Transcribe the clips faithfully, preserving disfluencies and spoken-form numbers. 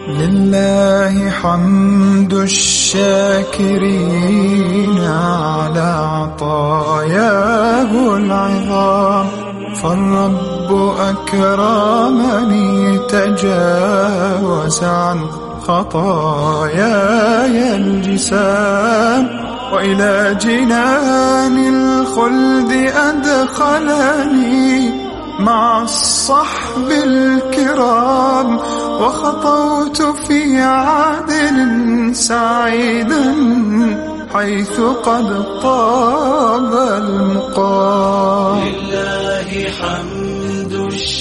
لله حمد الشاكرين على عطاياه العظام، فالرب أكرمني تجاوز عن خطاياي الجسام، وإلى جنان الخلد أدخلني مع الصحب الكرام، وخطوت في عدن سعيدا حيث قد طاب المقام. لله حمد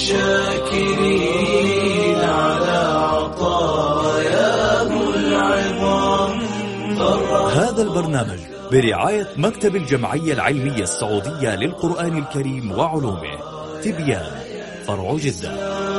الشاكرين على عطاياه العظام. هذا البرنامج برعاية مكتب الجمعية العلمية السعودية للقرآن الكريم وعلومه، تبيان، فرع جدة.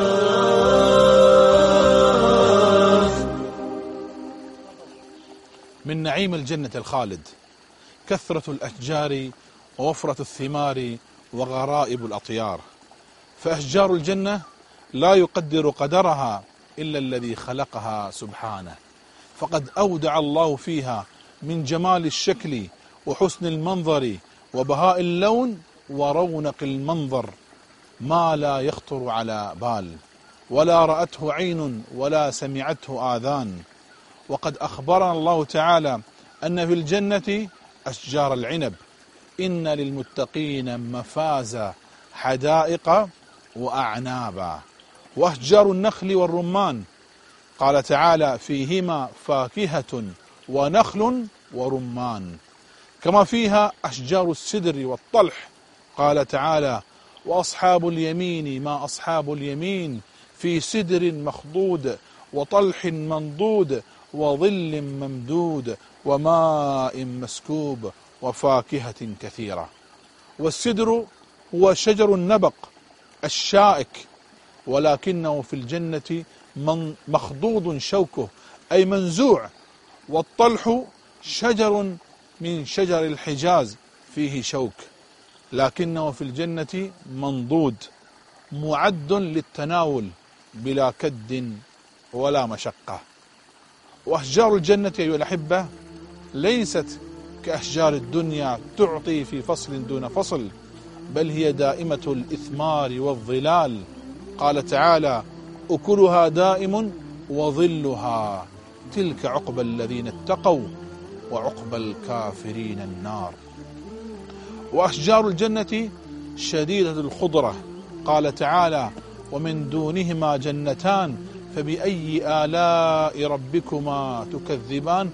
من نعيم الجنة الخالد كثرة الأشجار ووفرة الثمار وغرائب الأطيار، فأشجار الجنة لا يقدر قدرها إلا الذي خلقها سبحانه، فقد أودع الله فيها من جمال الشكل وحسن المنظر وبهاء اللون ورونق المنظر ما لا يخطر على بال، ولا رأته عين ولا سمعته آذان. وقد أخبرنا الله تعالى أن في الجنة أشجار العنب، إن للمتقين مفازا حدائق وأعنابا، وأشجار النخل والرمان قال تعالى فيهما فاكهة ونخل ورمان، كما فيها أشجار السدر والطلح قال تعالى وأصحاب اليمين ما أصحاب اليمين في سدر مخضود وطلح منضود وظل ممدود وماء مسكوب وفاكهة كثيرة. والسدر هو شجر النبق الشائك، ولكنه في الجنة مخضوض شوكه أي منزوع. والطلح شجر من شجر الحجاز فيه شوك، لكنه في الجنة منضود معد للتناول بلا كد ولا مشقة. وأشجار الجنة أيها الأحبة ليست كأشجار الدنيا تعطي في فصل دون فصل، بل هي دائمة الإثمار والظلال. قال تعالى أكلها دائم وظلها، تلك عقبى الذين اتقوا وعقبى الكافرين النار. وأشجار الجنة شديدة الخضرة قال تعالى ومن دونهما جنتان فبأي آلاء ربكما تكذبان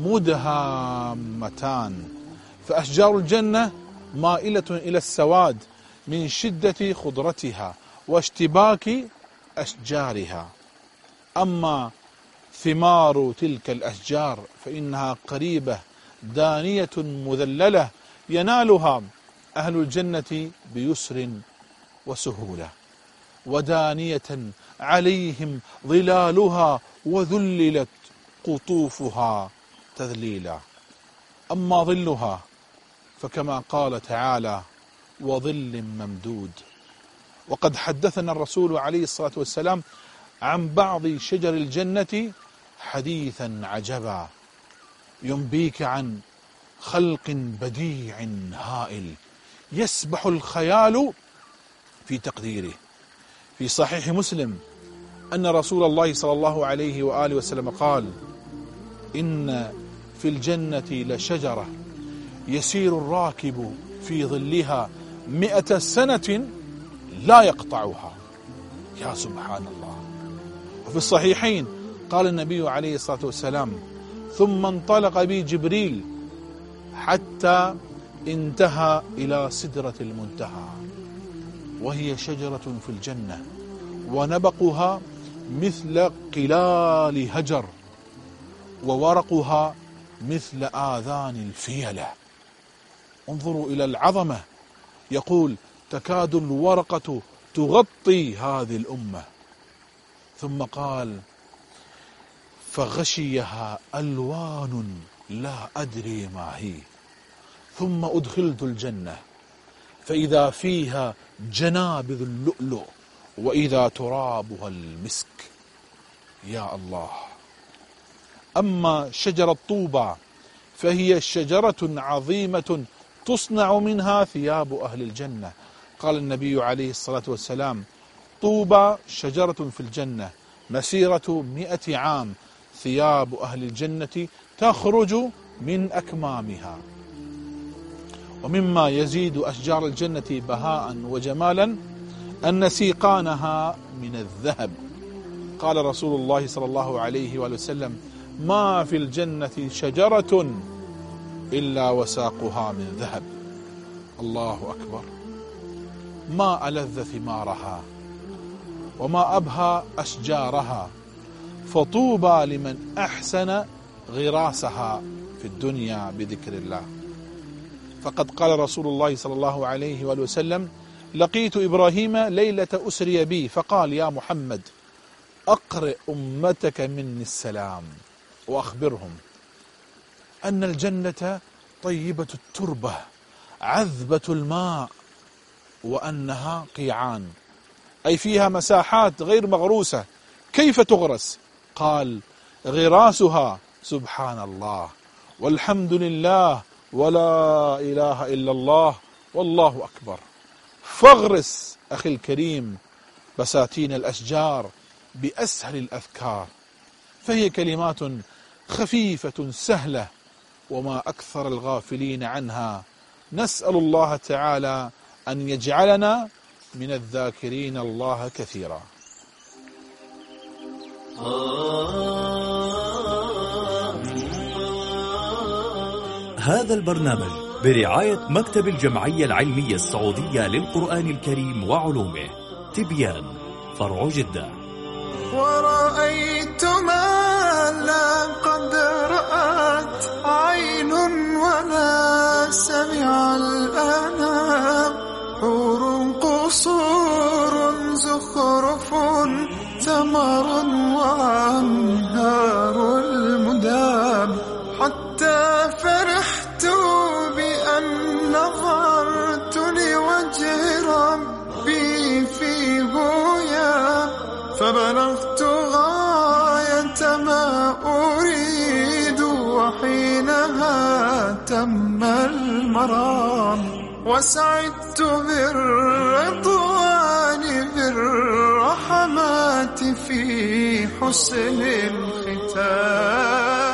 مدهامتان. فأشجار الجنة مائلة إلى السواد من شدة خضرتها واشتباك أشجارها، أما ثمار تلك الأشجار فإنها قريبة دانية مذللة ينالها أهل الجنة بيسر وسهولة، ودانية عليهم ظلالها وذللت قطوفها تذليلا. أما ظلها فكما قال تعالى وظل ممدود. وقد حدثنا الرسول عليه الصلاة والسلام عن بعض شجر الجنة حديثا عجبا ينبيك عن خلق بديع هائل يسبح الخيال في تقديره. في صحيح مسلم أن رسول الله صلى الله عليه وآله وسلم قال إن في الجنة لشجرة يسير الراكب في ظلها مئة سنة لا يقطعها. يا سبحان الله. وفي الصحيحين قال النبي عليه الصلاة والسلام ثم انطلق بي جبريل حتى انتهى إلى سدرة المنتهى، وهي شجرة في الجنة ونبقها مثل قلال هجر وورقها مثل آذان الفيلة. انظروا إلى العظمة، يقول تكاد الورقة تغطي هذه الأمة. ثم قال فغشيها ألوان لا أدري ما هي، ثم أدخلت الجنة فإذا فيها جنابذ اللؤلؤ وإذا ترابها المسك. يا الله. أما شجرة طوبى فهي شجرة عظيمة تصنع منها ثياب أهل الجنة. قال النبي عليه الصلاة والسلام: طوبى شجرة في الجنة مسيرة مئة عام، ثياب أهل الجنة تخرج من أكمامها. ومما يزيد أشجار الجنة بهاء وجمالا أن سيقانها من الذهب. قال رسول الله صلى الله عليه وآله وسلم: ما في الجنة شجرة إلا وساقها من ذهب. الله أكبر. ما ألذ ثمارها وما أبهى أشجارها، فطوبى لمن أحسن غراسها في الدنيا بذكر الله. فقد قال رسول الله صلى الله عليه وآله وسلم: لقيت إبراهيم ليلة أسري بي فقال: يا محمد أقرئ أمتك مني السلام وأخبرهم أن الجنة طيبة التربة عذبة الماء، وأنها قيعان، أي فيها مساحات غير مغروسة. كيف تغرس؟ قال: غراسها سبحان الله والحمد لله ولا إله إلا الله والله أكبر. فاغرس أخي الكريم بساتين الأشجار بأسهل الأذكار، فهي كلمات خفيفة سهلة وما أكثر الغافلين عنها. نسأل الله تعالى أن يجعلنا من الذاكرين الله كثيرا. هذا البرنامج برعاية مكتب الجمعية العلمية السعودية للقرآن الكريم وعلومه، تبيان، فرع جدة. ورأيت ما لا قد رأت عين ولا سمع الأنام، حور قصور زخرف ثمر وأنهار المدام، حتى فرحت بأن نظرت لوجه ربي في بويا، فبلغت غاية ما أريد وحينها تم المرام، وسعدت بالرضوان بالرحمات في حسن الختام.